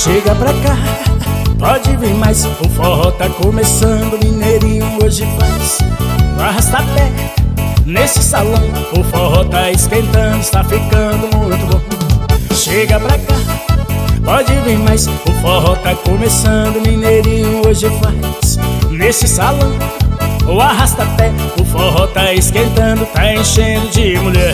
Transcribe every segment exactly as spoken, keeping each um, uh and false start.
Chega pra cá, pode vir mais, o forró tá começando, mineirinho hoje faz o arrasta-pé nesse salão. O forró tá esquentando, está ficando muito bom. Chega pra cá, pode vir mais, o forró tá começando, mineirinho hoje faz nesse salão o arrasta-pé. O forró tá esquentando, tá enchendo de mulher.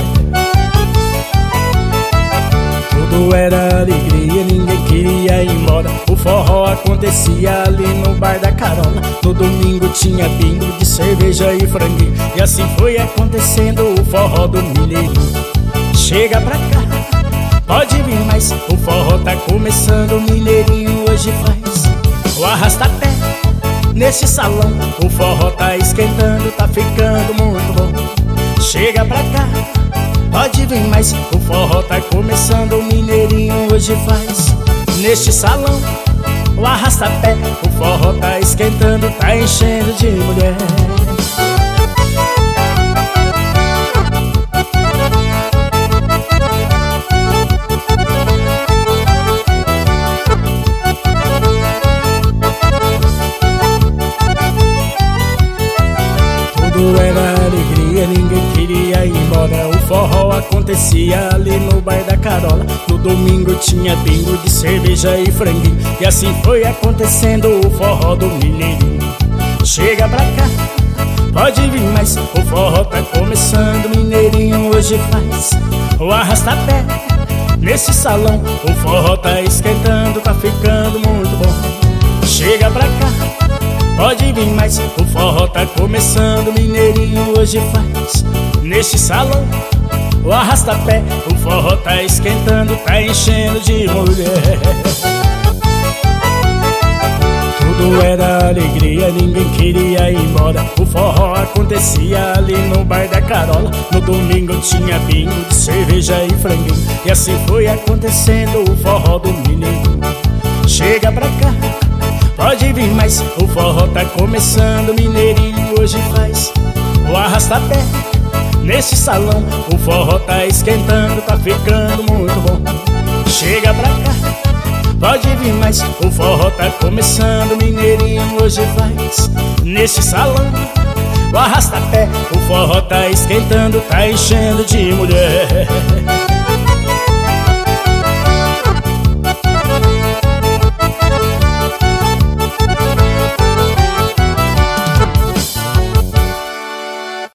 Tudo era alegria, ninguém queria ir embora. O forró acontecia ali no bar da Carola. No domingo tinha bingo de cerveja e franguinho, e assim foi acontecendo o forró do mineirinho. Chega pra cá, pode vir mais, o forró tá começando, o mineirinho hoje faz o arrasta-pé nesse salão. O forró tá esquentando, tá ficando muito bom. Chega pra cá, pode vir mais, o forró tá começando, o mineirinho hoje faz neste salão o arrasta-pé. O forró tá esquentando, tá enchendo de mulher. Tudo era alegria, ninguém queria ir embora. O forró acontecia ali no bar da Carola. No domingo tinha bingo de cerveja e franguinho, e assim foi acontecendo o forró do mineirinho. Chega pra cá, pode vir mais, o forró tá começando, o mineirinho hoje faz o arrasta-pé nesse salão. O forró tá esquentando, tá ficando muito bom. Chega pra cá, pode vir mais, o forró tá começando, o mineirinho hoje faz neste salão o arrasta-pé. O forró tá esquentando, tá enchendo de mulher. Tudo era alegria, ninguém queria ir embora. O forró acontecia ali no bar da Carola. No domingo tinha bingo de cerveja e franguinho, e assim foi acontecendo o forró do mineirinho. Chega pra cá, pode vir mais, o forró tá começando, o mineirinho hoje faz o arrasta-pé nesse salão. O forró tá esquentando, tá ficando muito bom. Chega pra cá, pode vir mais, o forró tá começando, o mineirinho hoje faz nesse salão o arrasta-pé. O forró tá esquentando, tá enchendo de mulher.